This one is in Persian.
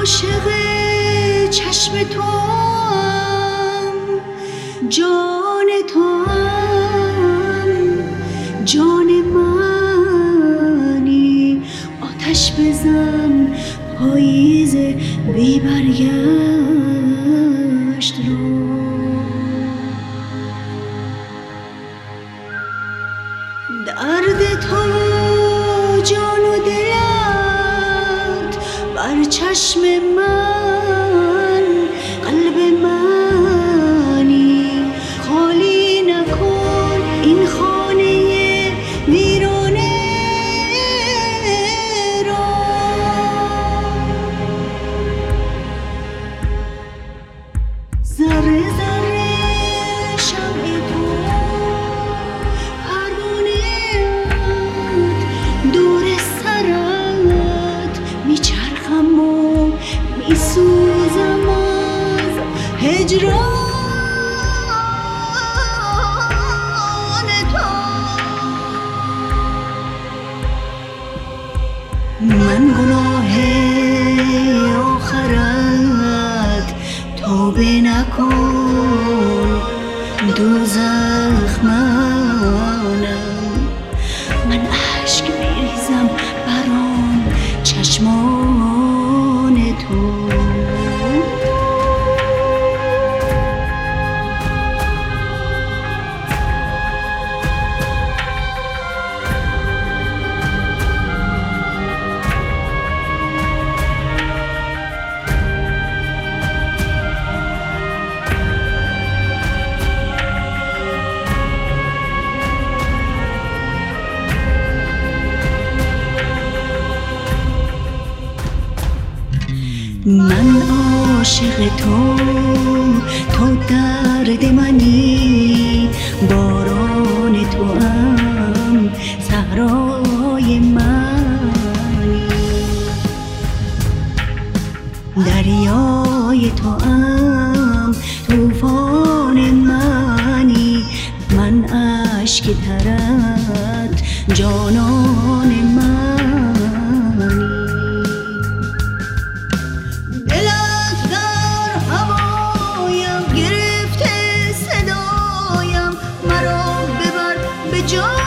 عاشق چشم توام، جان توام، جان منی. آتش بزن پاییز بی برگشت رو. درد تو جان و دلت بر چشم من، قلب منی. خالی نکن این خانه ویرانه را. ذره ذره شمع تو دور سرت میچرخم و میسوزم از هجران تو. من گناه آخرت توبه نکن، دوزخ منم. من اشک میریزم برام چشمان تو. من عاشق تو، تو درد منی. باران تو هم صحرای منی. دریای تو هم طوفان منی. من اشک ترت جانان منی. جان